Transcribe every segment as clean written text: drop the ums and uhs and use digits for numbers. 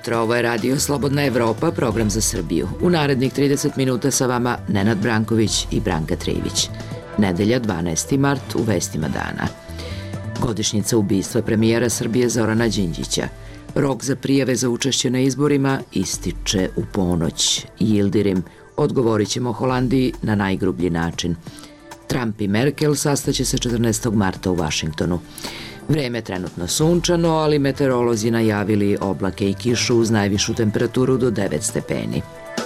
jutro, ovo je Radio Slobodna Evropa, program za Srbiju. U narednih 30 minuta sa vama Nenad Branković i Branka Trivić. Nedelja, 12. mart, u vestima dana. Godišnjica ubistva premijera Srbije Zorana Đinđića. Rok za prijave za učešće na izborima ističe u ponoć. Yildirim, odgovorit ćemo Holandiji na najgrublji način. Trump i Merkel sastaće se 14. marta u Vašingtonu. Vreme je trenutno sunčano, ali meteorolozi najavili oblake i kišu uz najvišu temperaturu do 9 stepeni.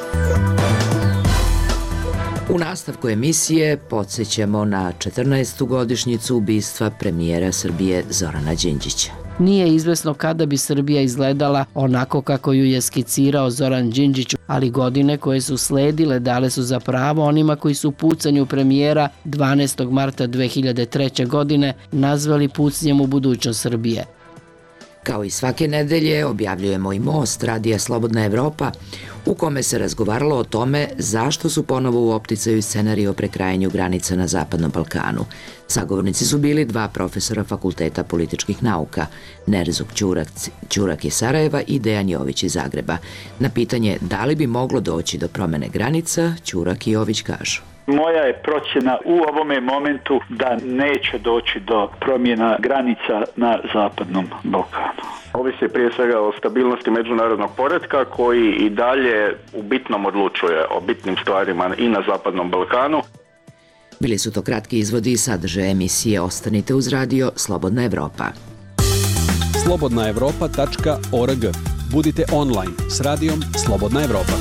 U nastavku emisije podsjećamo na 14. godišnjicu ubistva premijera Srbije Zorana Đinđića. Nije izvesno kada bi Srbija izgledala onako kako ju je skicirao Zoran Đinđić, ali godine koje su sledile dale su za pravo onima koji su pucanju premijera 12. marta 2003. godine nazvali pucnjem u budućnost Srbije. Kao i svake nedelje objavljujemo i Most Radija Slobodna Evropa, u kome se razgovaralo o tome zašto su ponovo u opticaju scenariji o prekrajanju granica na Zapadnom Balkanu. Sagovornici su bili dva profesora Fakulteta političkih nauka, Nerzuk Ćurak iz Sarajeva i Dejan Jović iz Zagreba. Na pitanje da li bi moglo doći do promene granica, Ćurak i Jović kažu. Moja je procjena u ovome momentu da neće doći do promjena granica na Zapadnom Balkanu. Ovisi prije svega o stabilnosti međunarodnog poretka koji i dalje u bitnom odlučuje o bitnim stvarima i na Zapadnom Balkanu. Bili su to kratki izvodi i sadržaje emisije. Ostanite uz radio Slobodna Evropa. slobodnaevropa.org. Budite online s radijom Slobodna Evropa.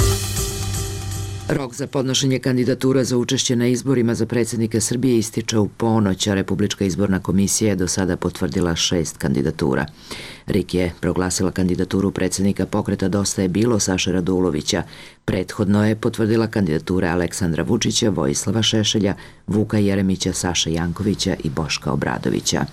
Rok za podnošenje kandidatura za učešće na izborima za predsjednika Srbije ističe u ponoć, a Republička izborna komisija je do sada potvrdila 6 kandidatura. RIK je proglasila kandidaturu predsjednika pokreta Dosta je bilo Saše Radulovića. Prethodno je potvrdila kandidature Aleksandra Vučića, Vojislava Šešelja, Vuka Jeremića, Saše Jankovića i Boška Obradovića.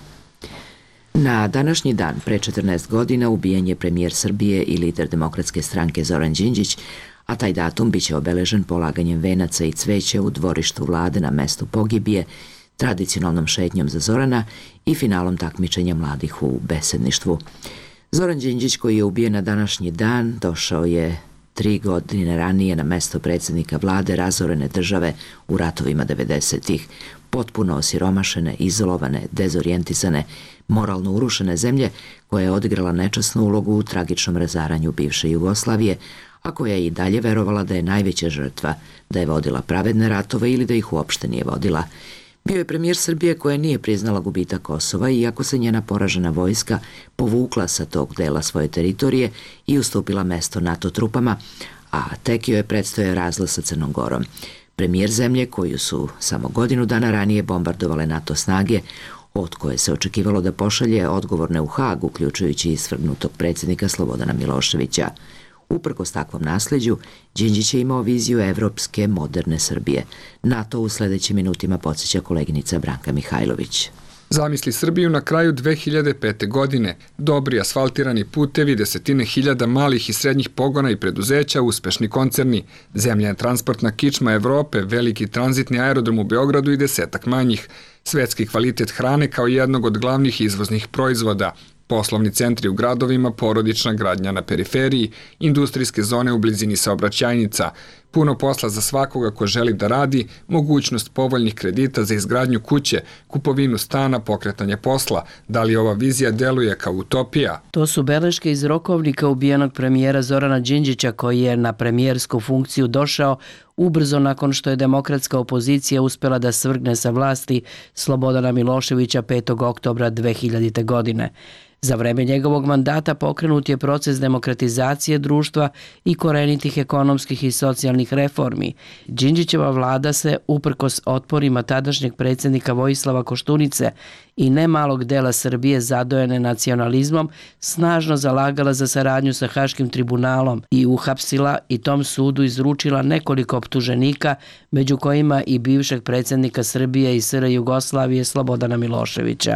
Na današnji dan, pre 14 godina, ubijen je premijer Srbije i lider Demokratske stranke Zoran Đinđić, a taj datum biće obeležen polaganjem venaca i cveća u dvorištu vlade na mestu pogibije, tradicionalnom šetnjom za Zorana i finalom takmičenja mladih u besedništvu. Zoran Đinđić, koji je ubijen na današnji dan, došao je 3 godine ranije na mesto predsjednika vlade razorene države u ratovima 90-ih, potpuno osiromašene, izolovane, dezorijentisane, moralno urušene zemlje koja je odigrala nečasnu ulogu u tragičnom razaranju bivše Jugoslavije, a koja je i dalje verovala da je najveća žrtva, da je vodila pravedne ratove ili da ih uopšte nije vodila. Bio je premijer Srbije koja nije priznala gubitak Kosova, iako se njena poražena vojska povukla sa tog dela svoje teritorije i ustupila mesto NATO trupama, a tek joj je predstoje razlaz sa Crnom Gorom. Premijer zemlje koju su samo godinu dana ranije bombardovale NATO snage, od koje se očekivalo da pošalje odgovorne u Hag, uključujući i svrgnutog predsjednika Slobodana Miloševića. Uprkos takvom nasleđu, Đinđić je imao viziju evropske, moderne Srbije. Na to u sledećim minutima podsjeća koleginica Branka Mihajlović. Zamisli Srbiju na kraju 2005. godine. Dobri asfaltirani putevi, desetine hiljada malih i srednjih pogona i preduzeća, uspešni koncerni. Zemlja je transportna kičma Evrope, veliki tranzitni aerodrom u Beogradu i 10-ak manjih. Svetski kvalitet hrane kao jednog od glavnih izvoznih proizvoda. Poslovni centri u gradovima, porodična gradnja na periferiji, industrijske zone u blizini saobraćajnica, puno posla za svakoga ko želi da radi, mogućnost povoljnih kredita za izgradnju kuće, kupovinu stana, pokretanje posla. Da li ova vizija deluje kao utopija? To su beleške iz rokovnika ubijenog premijera Zorana Đinđića, koji je na premijersku funkciju došao ubrzo nakon što je demokratska opozicija uspela da svrgne sa vlasti Slobodana Miloševića 5. oktobra 2000. godine. Za vreme njegovog mandata pokrenut je proces demokratizacije društva i korenitih ekonomskih i socijalnih reformi. Đinđićeva vlada se, uprkos otporima tadašnjeg predsjednika Vojislava Koštunice i nemalog dela Srbije zadojene nacionalizmom, snažno zalagala za saradnju sa Haškim tribunalom i uhapsila i tom sudu izručila nekoliko optuženika, među kojima i bivšeg predsjednika Srbije i SR Jugoslavije Slobodana Miloševića.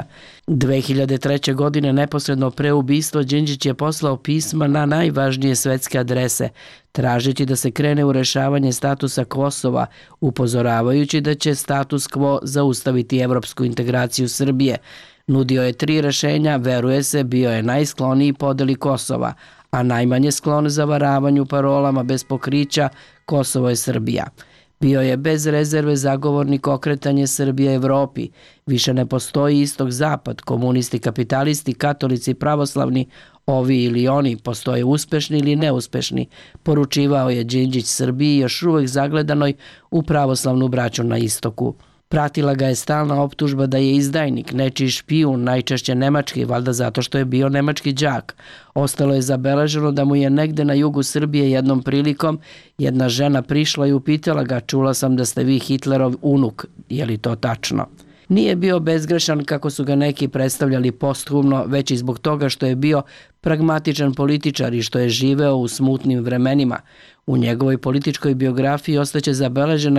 2003. godine, neposredno pre ubistva, Đinđić je poslao pisma na najvažnije svetske adrese, tražeći da se krene u rešavanje statusa Kosova, upozoravajući da će status quo zaustaviti evropsku integraciju Srbije. Nudio je 3 rešenja, veruje se, bio je najskloniji podeli Kosova, a najmanje sklon zavaravanju parolama bez pokrića Kosovo je Srbija. Bio je bez rezerve zagovornik okretanje Srbije Evropi. Više ne postoji istok-zapad, komunisti, kapitalisti, katolici i pravoslavni, ovi ili oni, postoje uspešni ili neuspešni, poručivao je Đinđić Srbiji još uvek zagledanoj u pravoslavnu braću na istoku. Pratila ga je stalna optužba da je izdajnik, nečiji špijun, najčešće nemački, valjda zato što je bio nemački đak. Ostalo je zabeleženo da mu je negde na jugu Srbije jednom prilikom jedna žena prišla i upitala ga: čula sam da ste vi Hitlerov unuk, je li to tačno? Nije bio bezgrešan kako su ga neki predstavljali posthumno, već i zbog toga što je bio pragmatičan političar i što je živeo u smutnim vremenima. U njegovoj političkoj biografiji ostaće zabeležena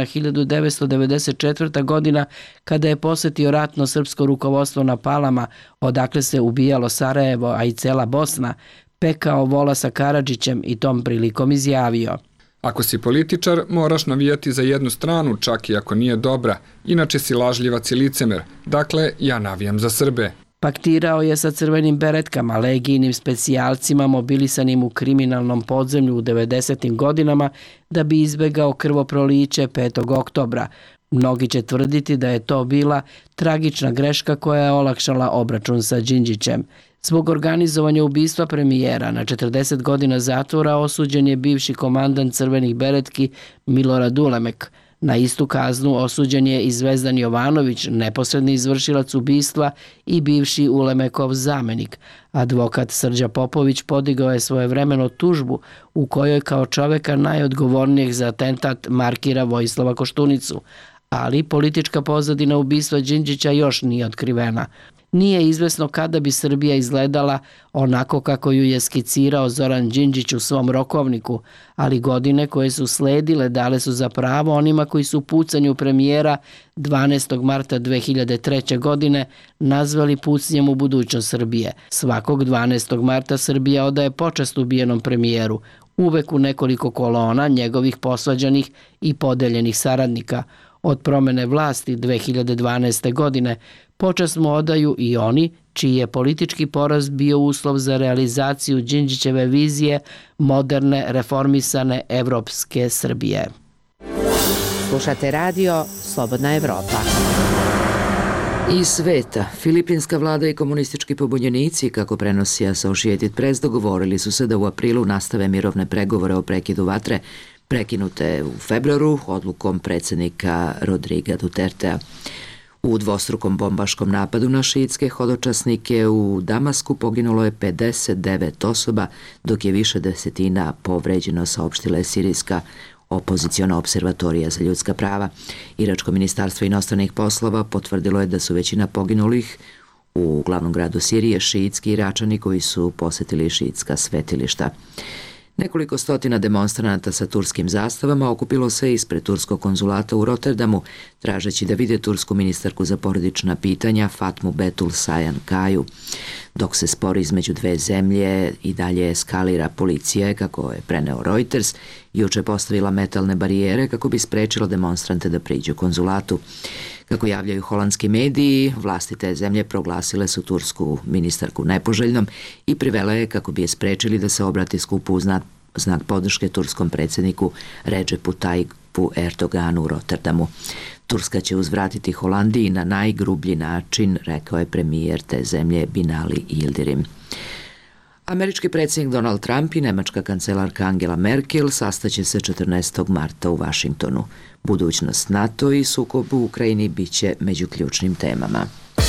1994. godina kada je posetio ratno srpsko rukovodstvo na Palama, odakle se ubijalo Sarajevo, a i cela Bosna, pekao vola sa Karadžićem i tom prilikom izjavio: Ako si političar, moraš navijati za jednu stranu, čak i ako nije dobra, inače si lažljivac i licemer. Dakle, ja navijam za Srbe. Paktirao je sa crvenim beretkama, legijnim specijalcima mobilisanim u kriminalnom podzemlju u 90. godinama da bi izbegao krvoproliće 5. oktobra. Mnogi će tvrditi da je to bila tragična greška koja je olakšala obračun sa Đinđićem. Zbog organizovanja ubistva premijera na 40 godina zatvora osuđen je bivši komandant crvenih beretki Milorad Ulemek. Na istu kaznu osuđen je i Zvezdan Jovanović, neposredni izvršilac ubistva i bivši Ulemekov zamenik. Advokat Srđa Popović podigao je svojevremeno tužbu u kojoj kao čoveka najodgovornijeg za atentat markira Vojislava Koštunicu, ali politička pozadina ubistva Đinđića još nije otkrivena. Nije izvesno kada bi Srbija izgledala onako kako ju je skicirao Zoran Đinđić u svom rokovniku, ali godine koje su sledile dale su za pravo onima koji su pucanju premijera 12. marta 2003. godine nazvali pucnjem u budućnost Srbije. Svakog 12. marta Srbija odaje počast ubijenom premijeru, uvek u nekoliko kolona njegovih posvađanih i podeljenih saradnika. Od promene vlasti 2012. godine počast mu odaju i oni čiji je politički poraz bio uslov za realizaciju Đinđićeve vizije moderne, reformisane evropske Srbije. Slušate radio Slobodna Evropa. Iz sveta, filipinska vlada i komunistički pobunjenici, kako prenosi Associated Press, dogovorili su se da u aprilu nastave mirovne pregovore o prekidu vatre, prekinute u februaru odlukom predsjednika Rodriga Dutertea. U dvostrukom bombaškom napadu na šiitske hodočasnike u Damasku poginulo je 59 osoba, dok je više desetina povređeno, saopštila je sirijska opoziciona observatorija za ljudska prava. Iračko ministarstvo inostranih poslova potvrdilo je da su većina poginulih u glavnom gradu Sirije šiitski Iračani koji su posetili šiitska svetilišta. Nekoliko stotina demonstranata sa turskim zastavama okupilo se ispred turskog konzulata u Rotterdamu, tražeći da vide tursku ministarku za porodična pitanja Fatmu Betul Sajan Kaju. Dok se spor između dve zemlje i dalje eskalira, policija je, kako je preneo Reuters, juče postavila metalne barijere kako bi sprečila demonstrante da priđu konzulatu. Kako javljaju holandski mediji, vlasti te zemlje proglasile su tursku ministarku nepoželjnom i privele je kako bi je sprečili da se obrati skupu u znak podrške turskom predsjedniku Redžepu Tajpu Erdoganu u Rotterdamu. Turska će uzvratiti Holandiji na najgrublji način, rekao je premijer te zemlje Binali Yildirim. Američki predsjednik Donald Trump i nemačka kancelarka Angela Merkel sastaće se 14. marta u Vašingtonu. Budućnost NATO i sukob u Ukrajini biće među ključnim temama.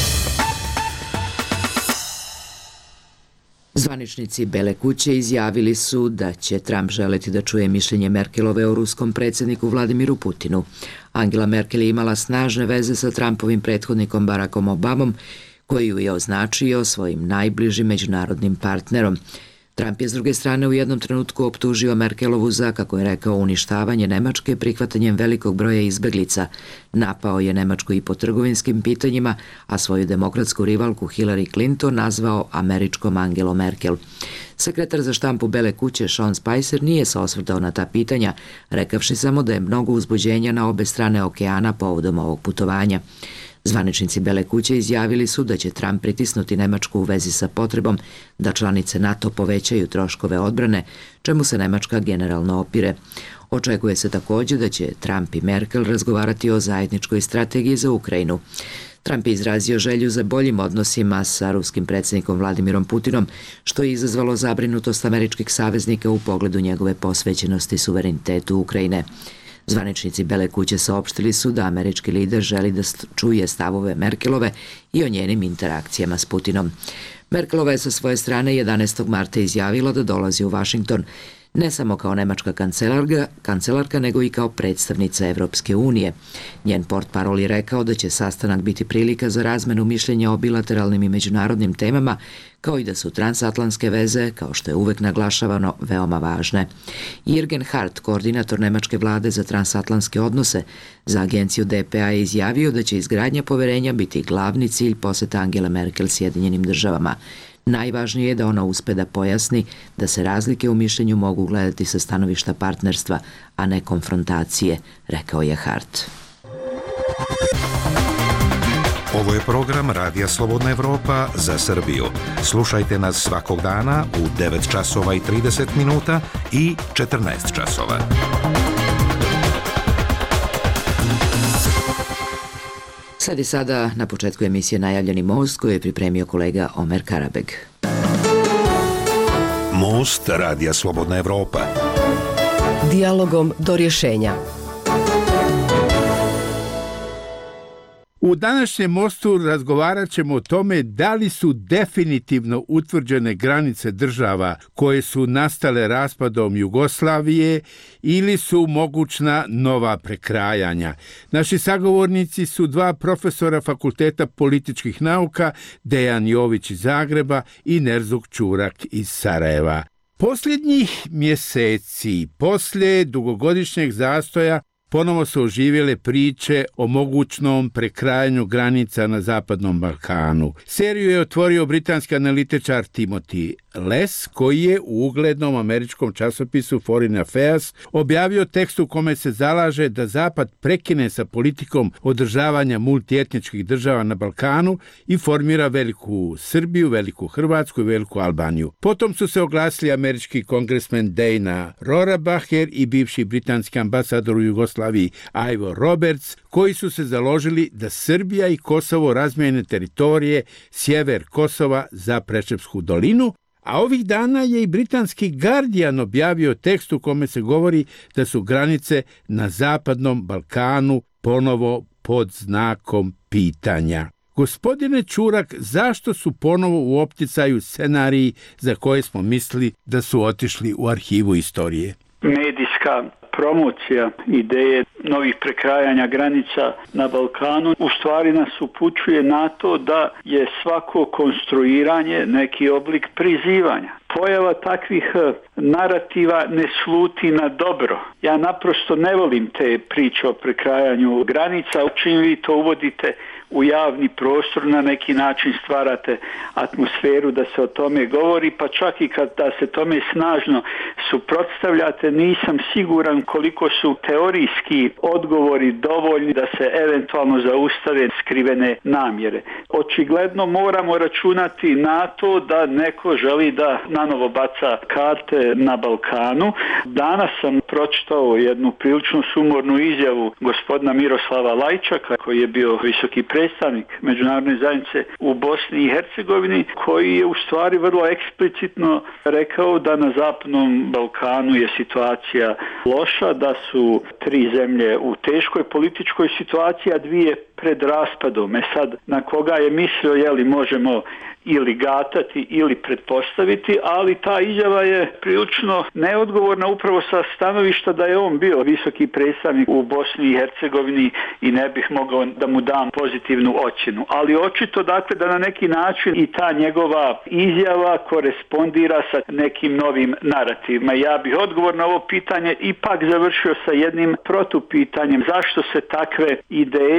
Zvaničnici Bele kuće izjavili su da će Trump želeti da čuje mišljenje Merkelove o ruskom predsjedniku Vladimiru Putinu. Angela Merkel je imala snažne veze sa Trumpovim prethodnikom Barackom Obamom, koji ju je označio svojim najbližim međunarodnim partnerom. Trump je s druge strane u jednom trenutku optužio Merkelovu za, kako je rekao, uništavanje Nemačke prihvatanjem velikog broja izbeglica. Napao je Nemačku i po trgovinskim pitanjima, a svoju demokratsku rivalku Hillary Clinton nazvao američkom Angelom Merkel. Sekretar za štampu Bele kuće Sean Spicer nije se osvrtao na ta pitanja, rekavši samo da je mnogo uzbuđenja na obe strane okeana povodom ovog putovanja. Zvaničnici Bele kuće izjavili su da će Trump pritisnuti Nemačku u vezi sa potrebom da članice NATO povećaju troškove odbrane, čemu se Nemačka generalno opire. Očekuje se također da će Trump i Merkel razgovarati o zajedničkoj strategiji za Ukrajinu. Trump je izrazio želju za boljim odnosima sa ruskim predsjednikom Vladimirom Putinom, što je izazvalo zabrinutost američkih saveznika u pogledu njegove posvećenosti suverenitetu Ukrajine. Zvaničnici Bele kuće saopštili su da američki lider želi da čuje stavove Merkelove i o njenim interakcijama s Putinom. Merkelova je sa svoje strane 11. marta izjavila da dolazi u Washington ne samo kao nemačka kancelarka, nego i kao predstavnica Evropske unije. Njen portparol je rekao da će sastanak biti prilika za razmenu mišljenja o bilateralnim i međunarodnim temama, kao i da su transatlantske veze, kao što je uvek naglašavano, veoma važne. Jürgen Hart, koordinator nemačke vlade za transatlantske odnose, za agenciju DPA je izjavio da će izgradnja poverenja biti glavni cilj poseta Angele Merkel Sjedinjenim državama. Najvažnije je da ona uspe da pojasni da se razlike u mišljenju mogu gledati sa stanovišta partnerstva, a ne konfrontacije, rekao je Hart. Ovo je program Radija Slobodna Evropa za Srbiju. Slušajte nas svakog dana u 9 časova i 30 minuta i 14 časova. Sledi sada na početku emisije najavljeni most koji je pripremio kolega Omer Karabeg. Most Radija Slobodna Evropa. Dijalogom do rješenja. U današnjem mostu razgovarat ćemo o tome da li su definitivno utvrđene granice država koje su nastale raspadom Jugoslavije ili su mogućna nova prekrajanja. Naši sagovornici su dva profesora Fakulteta političkih nauka, Dejan Jović iz Zagreba i Nerzuk Ćurak iz Sarajeva. Posljednjih mjeseci, poslije dugogodišnjeg zastoja, ponovo su oživjele priče o mogućnom prekrajanju granica na Zapadnom Balkanu. Seriju je otvorio britanski analitičar Timothy Les, koji je u uglednom američkom časopisu Foreign Affairs objavio tekst u kome se zalaže da Zapad prekine sa politikom održavanja multietničkih država na Balkanu i formira veliku Srbiju, veliku Hrvatsku i veliku Albaniju. Potom su se oglasili američki kongresmen Dana Rohrabacher i bivši britanski ambasador u Jugoslaviji Ivo Roberts, koji su se založili da Srbija i Kosovo razmijene teritorije sjever Kosova za Preševsku dolinu, a ovih dana je i britanski Guardian objavio tekst u kome se govori da su granice na Zapadnom Balkanu ponovo pod znakom pitanja. Gospodine Ćurak, zašto su ponovo u opticaju scenariji za koje smo mislili da su otišli u arhivu istorije? Medijska promocija ideje novih prekrajanja granica na Balkanu u stvari nas upućuje na to da je svako konstruiranje neki oblik prizivanja. Pojava takvih narativa ne sluti na dobro. Ja naprosto ne volim te priče o prekrajanju granica, čim vi to uvodite u javni prostor, na neki način stvarate atmosferu da se o tome govori, pa čak i kada se tome snažno suprotstavljate, nisam siguran koliko su teorijski odgovori dovoljni da se eventualno zaustave skrivene namjere. Očigledno moramo računati na to da neko želi da nanovo baca karte na Balkanu. Danas sam pročitao jednu prilično sumornu izjavu gospodina Miroslava Lajčaka, koji je bio visoki predstavnik međunarodne zajednice u Bosni i Hercegovini, koji je u stvari vrlo eksplicitno rekao da na Zapadnom Balkanu je situacija loša, da su 3 zemlje u teškoj političkoj situaciji, a 2 pred raspadom. Sad, na koga je mislio, možemo ili gatati ili pretpostaviti, ali ta izjava je prilično neodgovorna upravo sa stanovišta da je on bio visoki predstavnik u Bosni i Hercegovini i ne bih mogao da mu dam pozitivnu ocjenu. Ali očito dakle da na neki način i ta njegova izjava korespondira sa nekim novim narativima. Ja bih odgovor na ovo pitanje ipak završio sa jednim protupitanjem. Zašto se takve ideje pojavljaju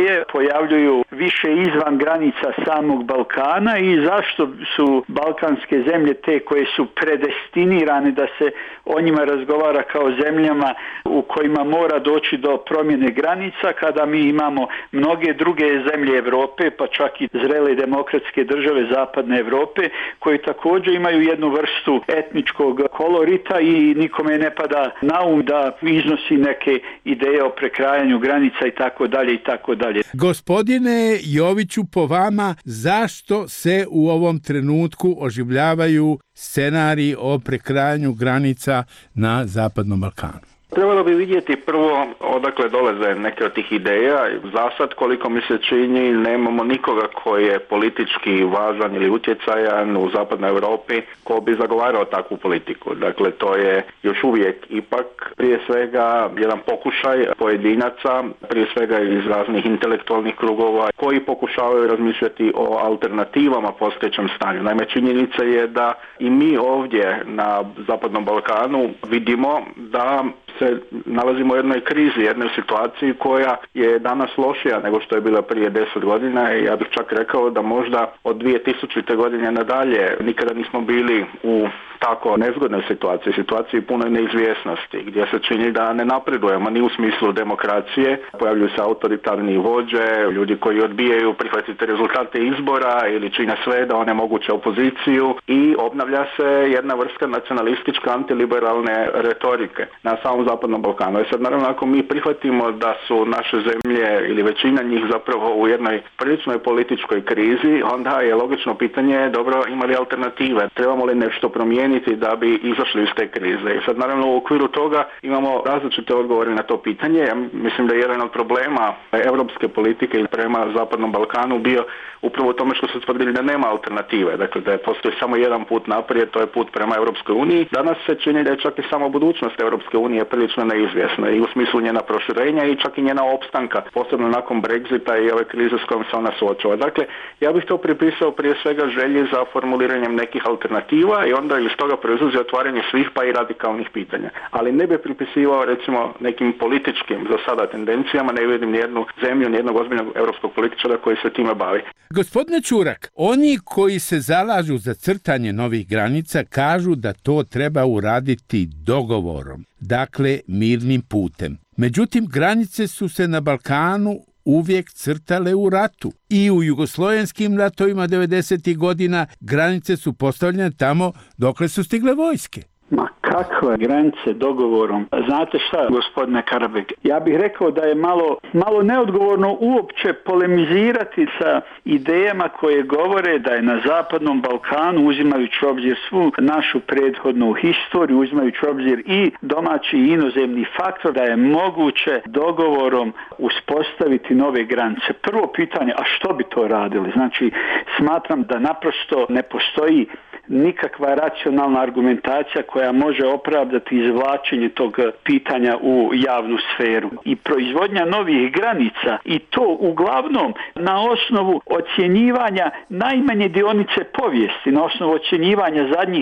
pojavljuju više izvan granica samog Balkana i zašto su balkanske zemlje te koje su predestinirane da se o njima razgovara kao zemljama u kojima mora doći do promjene granica, kada mi imamo mnoge druge zemlje Europe, pa čak i zrele demokratske države zapadne Europe, koji također imaju jednu vrstu etničkog kolorita i nikome ne pada na um da iznosi neke ideje o prekrajanju granica i tako dalje i tako dalje. Gospodine Joviću, po vama, zašto se u ovom trenutku oživljavaju scenariji o prekrajanju granica na Zapadnom Balkanu? Trebalo bi vidjeti prvo odakle dolaze neke od tih ideja. Za sad, koliko mi se čini, nemamo nikoga koji je politički važan ili utjecajan u zapadnoj Europi ko bi zagovarao takvu politiku. Dakle, to je još uvijek ipak prije svega jedan pokušaj pojedinaca, prije svega iz raznih intelektualnih krugova koji pokušavaju razmišljati o alternativama postojećem stanju. Naime, činjenica je da i mi ovdje na Zapadnom Balkanu vidimo da se nalazimo u jednoj krizi, jednoj situaciji koja je danas lošija nego što je bila prije 10 godina i ja bih čak rekao da možda od 2000. godine nadalje nikada nismo bili u tako nezgodnoj situaciji puno neizvjesnosti, gdje se čini da ne napredujemo ni u smislu demokracije, pojavljuju se autoritarni vođe, ljudi koji odbijaju prihvatiti rezultate izbora ili čine sve da onemoguće opoziciju i obnavlja se jedna vrsta nacionalističke antiliberalne retorike na samom Zapadnom Balkanu. I sad naravno ako mi prihvatimo da su naše zemlje ili većina njih zapravo u jednoj priličnoj političkoj krizi, onda je logično pitanje, dobro, ima li alternative? Trebamo li nešto promijeniti da bi izašli iz te krize? I sad naravno u okviru toga imamo različite odgovore na to pitanje. Ja mislim da je jedan od problema europske politike prema Zapadnom Balkanu bio upravo u tome što su tvrdili da nema alternative. Dakle, da postoji samo jedan put naprijed, to je put prema Europskoj uniji. Danas se čini da je čak i samo budućnost Europske unije prilično neizvjesna i u smislu njena proširenja i čak i njena opstanka, posebno nakon Brexita i ove krize s kojom se ona suočava. Dakle, ja bih to pripisao prije svega želji za formuliranjem nekih alternativa i onda iz toga proizlazi otvaranje svih pa i radikalnih pitanja. Ali ne bih pripisivao recimo nekim političkim za sada tendencijama, ne vidim nijednu zemlju, nijednog ozbiljnog europskog političara koji se time bavi. Gospodine Čurak, oni koji se zalažu za crtanje novih granica kažu da to treba uraditi dogovorom, dakle mirnim putem. Međutim, granice su se na Balkanu uvijek crtale u ratu. I u jugoslovenskim ratovima 90. godina granice su postavljene tamo dokle su stigle vojske. Ma kakve granice dogovorom? Znate šta, gospodine Karabek, ja bih rekao da je malo neodgovorno uopće polemizirati sa idejama koje govore da je na Zapadnom Balkanu, uzimajući u obzir svu našu prethodnu historiju, uzimajući u obzir i domaći i inozemni faktor, da je moguće dogovorom uspostaviti nove granice. Prvo pitanje, a što bi to radili? Znači, smatram da naprosto ne postoji nikakva racionalna argumentacija koja može opravdati izvlačenje tog pitanja u javnu sferu. I proizvodnja novih granica, i to uglavnom na osnovu ocjenjivanja najmanje dionice povijesti, na osnovu ocjenjivanja zadnjih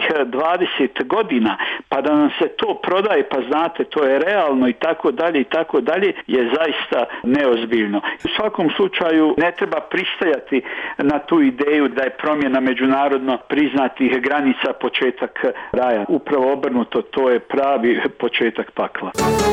20 godina, pa da nam se to prodaje, pa znate, to je realno i tako dalje, je zaista neozbiljno. U svakom slučaju ne treba pristajati na tu ideju da je promjena međunarodno priznatih granica početak raja. Upravo obrnuto, to je pravi početak pakla.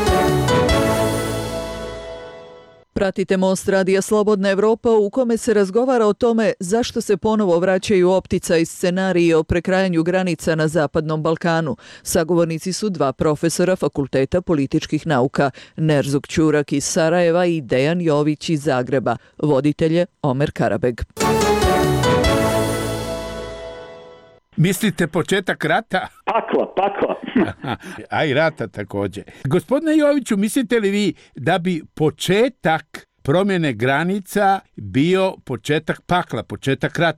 Pratite Most radija Slobodna Evropa u kome se razgovara o tome zašto se ponovo vraćaju opticaj scenariji o prekrajanju granica na Zapadnom Balkanu. Sagovornici su dva profesora Fakulteta političkih nauka, Nerzuk Čurak iz Sarajeva i Dejan Jović iz Zagreba. Voditelj je Omer Karabeg. Mislite početak rata? Pakla. A i rata također. Gospodine Joviću, mislite li vi da bi početak promjene granica bio početak pakla, početak rata?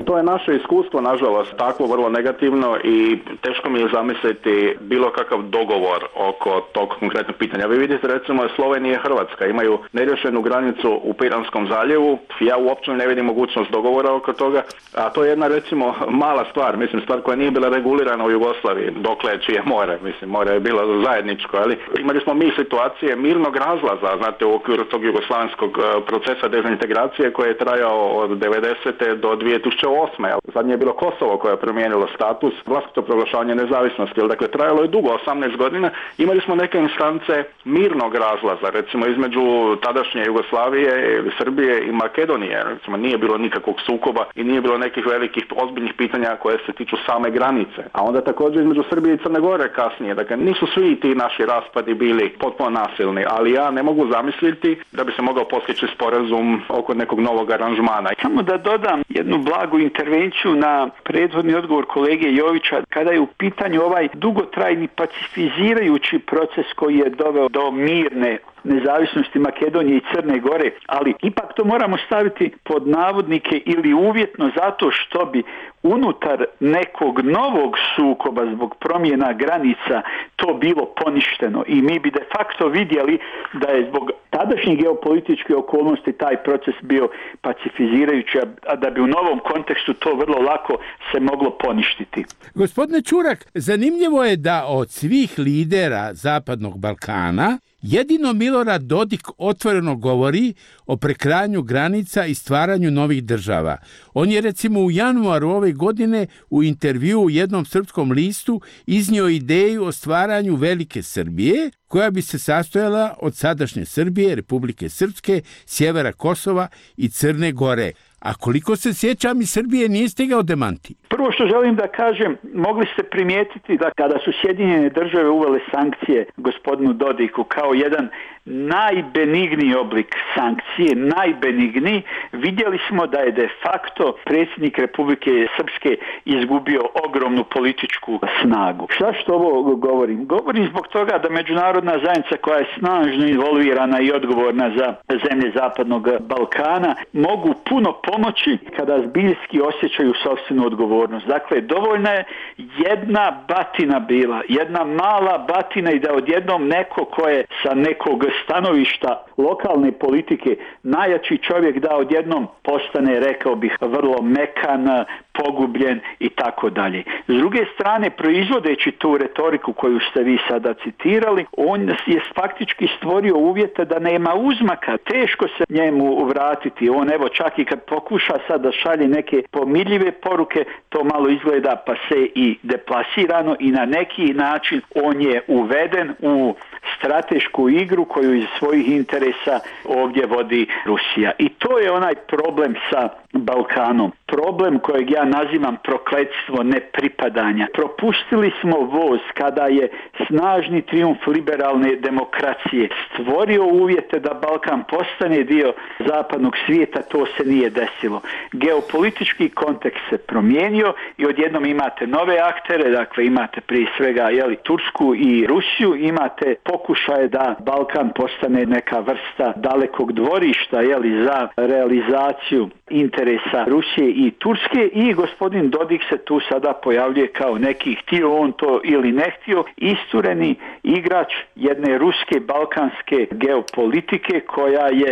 To je naše iskustvo, nažalost, takvo vrlo negativno i teško mi je zamisliti bilo kakav dogovor oko tog konkretnog pitanja. Vi vidite, recimo, Slovenija i Hrvatska imaju nerješenu granicu u Piranskom zaljevu. Ja uopće ne vidim mogućnost dogovora oko toga, a to je jedna, recimo, mala stvar, stvar koja nije bila regulirana u Jugoslaviji, dokle čije more, more je bilo zajedničko, ali imali smo mi situacije mirnog razlaza, znate, u okviru tog jugoslavenskog procesa dezintegracije koji je trajao od 90. do 2008. Zadnje je bilo Kosovo koje je promijenilo status, vlastito proglašavanje nezavisnosti, dakle trajalo je dugo, 18 godina. Imali smo neke instance mirnog razlaza, recimo između tadašnje Jugoslavije, Srbije i Makedonije, recimo nije bilo nikakvog sukoba i nije bilo nekih velikih ozbiljnih pitanja koje se tiču same granice. A onda također između Srbije i Crne Gore kasnije, dakle nisu svi ti naši raspadi bili potpuno nasilni, ali ja ne mogu zamisliti da bi se mogao postići sporazum oko nekog novog aranžmana. Samo da dodam jednu blagu intervenciju na prethodni odgovor kolege Jovića, kada je u pitanju ovaj dugotrajni pacifizirajući proces koji je doveo do mirne nezavisnosti Makedonije i Crne Gore, ali ipak to moramo staviti pod navodnike ili uvjetno zato što bi unutar nekog novog sukoba zbog promjena granica to bilo poništeno i mi bi de facto vidjeli da je zbog tadašnjih geopolitičkih okolnosti taj proces bio pacifizirajući, a da bi u novom kontekstu to vrlo lako se moglo poništiti. Gospodine Čurak, zanimljivo je da od svih lidera Zapadnog Balkana jedino Milorad Dodik otvoreno govori o prekrajanju granica i stvaranju novih država. On je recimo u januaru ove godine u intervjuu u jednom srpskom listu iznio ideju o stvaranju Velike Srbije, koja bi se sastojala od sadašnje Srbije, Republike Srpske, sjevera Kosova i Crne Gore. A koliko se sjećam, iz Srbije nije stigao demanti. Prvo što želim da kažem, mogli ste primijetiti da kada su Sjedinjene Države uvele sankcije gospodinu Dodiku kao jedan najbenigniji oblik sankcije, najbenigniji, vidjeli smo da je de facto predsjednik Republike Srpske izgubio ogromnu političku snagu. Što ovo govorim? Govorim zbog toga da međunarodna zajednica koja je snažno involvirana i odgovorna za zemlje Zapadnog Balkana mogu puno pomoći kada zbiljski osjećaju sopstvenu odgovornost. Dakle, dovoljna je jedna batina bila, jedna mala batina i da odjednom neko ko je sa nekog stanovišta lokalne politike najjači čovjek da odjednom postane, rekao bih, vrlo mekan, pogubljen i tako dalje. S druge strane, proizvodeći tu retoriku koju ste vi sada citirali, on je faktički stvorio uvjete da nema uzmaka. Teško se njemu vratiti. On evo čak i kad pokuša sad da šalje neke pomirljive poruke, to malo izgleda pa se i deplasirano i na neki način on je uveden u stratešku igru koju iz svojih interesa ovdje vodi Rusija. I to je onaj problem sa Balkanom. Problem kojeg ja nazivam prokletstvo nepripadanja. Propustili smo voz kada je snažni trijumf liberalne demokracije stvorio uvjete da Balkan postane dio zapadnog svijeta, to se nije desilo. Geopolitički kontekst se promijenio i odjednom imate nove aktere, dakle imate prije svega Tursku i Rusiju, imate pokušaje da Balkan postane neka vrsta dalekog dvorišta za realizaciju interesa Rusije i Turske i gospodin Dodik se tu sada pojavljuje kao neki, htio on to ili ne htio, istureni igrač jedne ruske balkanske geopolitike koja je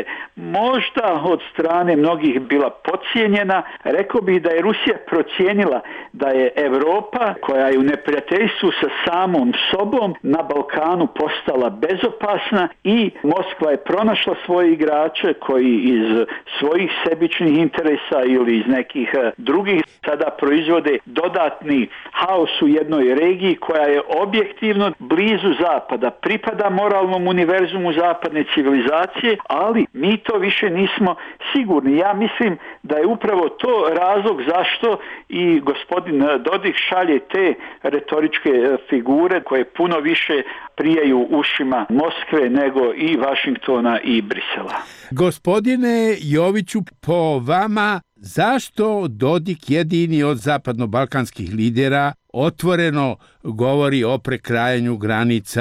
možda od strane mnogih bila podcijenjena. Rekao bih da je Rusija procijenila da je Europa, koja je u neprijateljstvu sa samom sobom, na Balkanu postala bezopasna i Moskva je pronašla svoje igrače koji iz svojih sebičnih interesa ili iz nekih drugih sada proizvode dodatni haos u jednoj regiji koja je objektivno blizu zapada, pripada moralnom univerzumu zapadne civilizacije, ali mi to više nismo sigurni. Ja mislim da je upravo to razlog zašto i gospodin Dodik šalje te retoričke figure koje puno više prijaju ušima Moskve nego i Vašingtona i Brisela. Gospodine Joviću, po vama, zašto Dodik, jedini od zapadno-balkanskih lidera, otvoreno govori o prekrajanju granica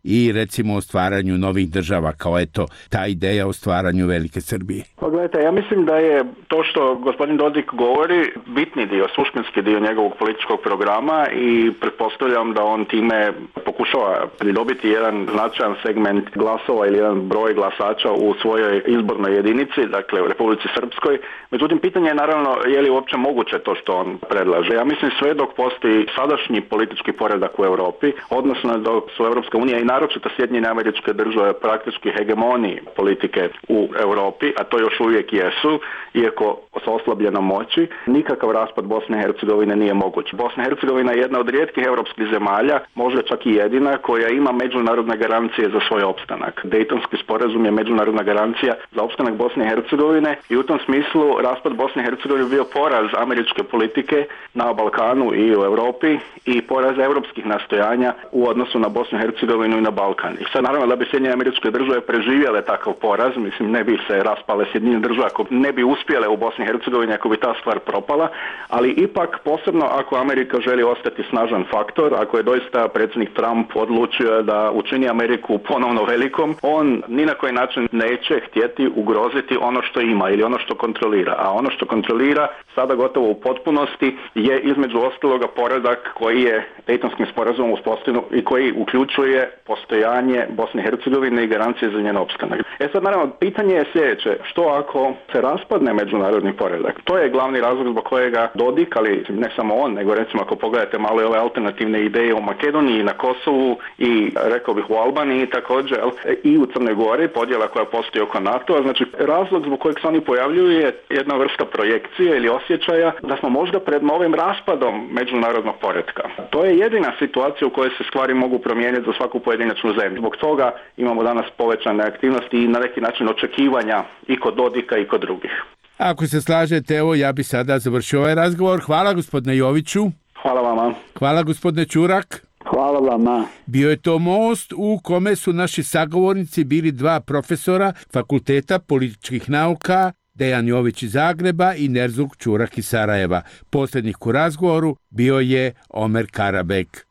i recimo o stvaranju novih država, kao eto ta ideja o stvaranju velike Srbije? Pa gledajte, ja mislim da je to što gospodin Dodik govori bitni dio, suštinski dio njegovog političkog programa i pretpostavljam da on time pokušava pridobiti jedan značajan segment glasova ili jedan broj glasača u svojoj izbornoj jedinici, dakle u Republici Srpskoj. Međutim, pitanje je naravno je li uopće moguće to što on predlaže. Ja mislim sve dok postoji sadašnji politički poredak u Europi, odnosno dok su Europska unija i naročito Sjedinjene Američke Države praktički hegemoniji politike u Europi, a to još uvijek jesu, iako sa oslabljenom moći, nikakav raspad Bosne i Hercegovine nije moguć. Bosna i Hercegovina je jedna od rijetkih europskih zemalja, možda čak i jedina, koja ima međunarodne garancije za svoj opstanak. Dejtonski sporazum je međunarodna garancija za opstanak Bosne i Hercegovine i u tom smislu raspad Bosne i Hercegovine bio poraz američke politike na Balkanu i u Europi i poraz europskih nastojanja u odnosu na Bosnu i Hercegovinu i na Balkan. I sad naravno da bi Sjedinjene Američke Države preživjele takav poraz, mislim ne bi se raspale Sjedinjene Države ako ne bi uspjele u Bosni i Hercegovini, ako bi ta stvar propala, ali ipak posebno ako Amerika želi ostati snažan faktor, ako je doista predsjednik Trump odlučio da učini Ameriku ponovno velikom, on ni na koji način neće htjeti ugroziti ono što ima ili ono što kontrolira. A ono što kontrolira sada gotovo u potpunosti je između ostaloga poredak koji je Dejtonskim sporazumom uspostavljen i koji uključuje postojanje Bosne i Hercegovine i garancije za njen opstanak. Sad naravno pitanje je sljedeće, što ako se raspadne međunarodni poredak? To je glavni razlog zbog kojega Dodik, ali ne samo on, nego recimo ako pogledate malo ove alternativne ideje u Makedoniji, na Kosovu i rekao bih u Albaniji također i u Crnoj Gori, podjela koja postoji oko NATO-a, znači razlog zbog kojeg se oni pojavljuju je jedna vrsta projekcije ili osjećaja da smo možda pred novim raspadom međunarodnog poretka. To je jedina situacija u kojoj se stvari mogu promijeniti za svaku pojedinačnu zemlju. Zbog toga imamo danas povećane aktivnosti i na neki način očekivanja i kod Dodika i kod drugih. Ako se slažete, evo ja bi sada završio ovaj razgovor. Hvala gospodine Joviću. Hvala vama. Hvala gospodine Ćurak. Hvala vama. Bio je to most u kome su naši sagovornici bili dva profesora Fakulteta političkih nauka, Dejan Jović iz Zagreba i Nerzuk Ćurak iz Sarajeva. Posljednjih u razgovoru bio je Omer Karabek.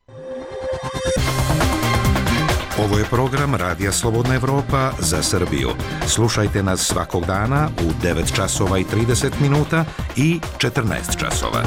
Ovo je program Radija Slobodna Evropa za Srbiju. Slušajte nas svakog dana u 9 časova i 30 minuta i 14 časova.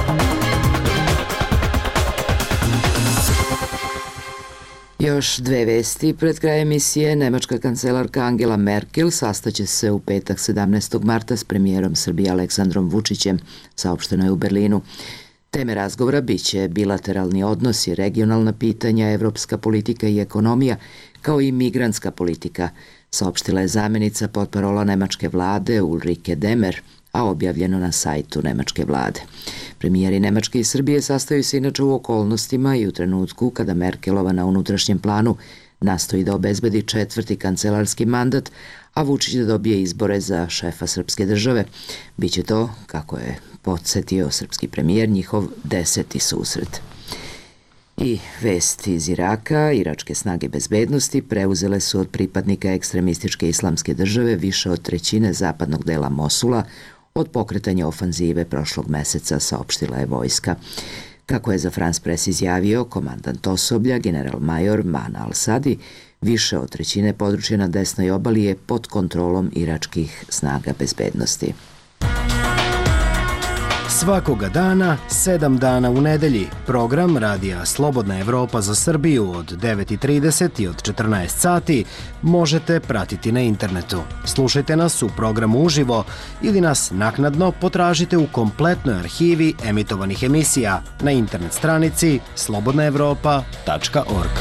Još dve vesti pred kraj emisije. Nemačka kancelarka Angela Merkel sastaće se u petak 17. marta s premijerom Srbije Aleksandrom Vučićem, saopšteno je u Berlinu. Teme razgovora biće bilateralni odnosi, regionalna pitanja, evropska politika i ekonomija, kao i migrantska politika, saopštila je zamjenica potparola nemačke vlade Ulrike Demer, a objavljeno na sajtu nemačke vlade. Premijeri Nemačke i Srbije sastaju se inače u okolnostima i u trenutku kada Merkelova na unutrašnjem planu nastoji da obezbedi 4. kancelarski mandat, a Vučić da dobije izbore za šefa srpske države. Biće to, kako je podsjetio srpski premijer, njihov 10. susret. I vest iz Iraka. Iračke snage bezbednosti preuzele su od pripadnika ekstremističke islamske države više od trećine zapadnog dela Mosula od pokretanja ofanzive prošlog meseca, saopštila je vojska. Kako je za France Press izjavio komandant osoblja, general-major Mana Al-Sadi, više od trećine područja na desnoj obali je pod kontrolom iračkih snaga bezbednosti. Svakoga dana, 7 dana u nedelji, program Radija Slobodna Evropa za Srbiju od 9:30 i od 14 sati možete pratiti na internetu. Slušajte nas u programu uživo ili nas naknadno potražite u kompletnoj arhivi emitovanih emisija na internet stranici slobodnaevropa.org.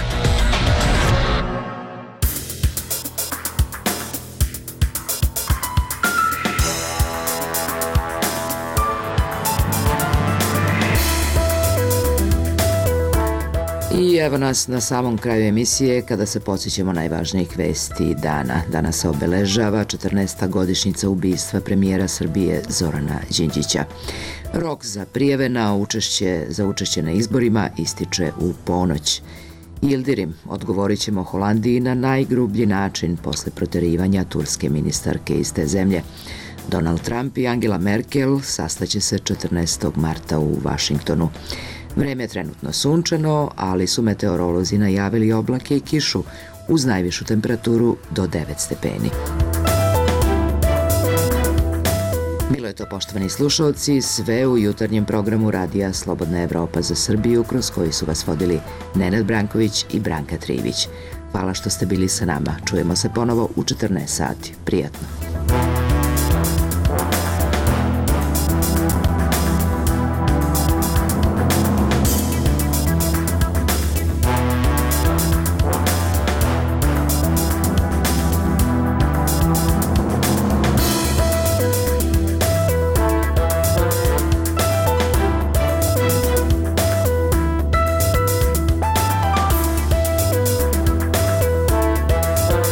I evo nas na samom kraju emisije kada se podsjećamo najvažnijih vesti dana. Danas se obeležava 14. godišnjica ubistva premijera Srbije Zorana Đinđića. Rok za prijave za učešće na izborima ističe u ponoć. Ildirim, odgovorit ćemo Holandiji na najgrublji način posle proterivanja turske ministarke iz te zemlje. Donald Trump i Angela Merkel sastaće se 14. marta u Vašingtonu. Vreme je trenutno sunčano, ali su meteorolozi najavili oblake i kišu uz najvišu temperaturu do 9 stepeni. Bilo je to, poštovani slušalci, sve u jutarnjem programu Radija Slobodna Evropa za Srbiju, kroz koji su vas vodili Nenad Branković i Branka Trivić. Hvala što ste bili sa nama. Čujemo se ponovo u 14 sati. Prijatno.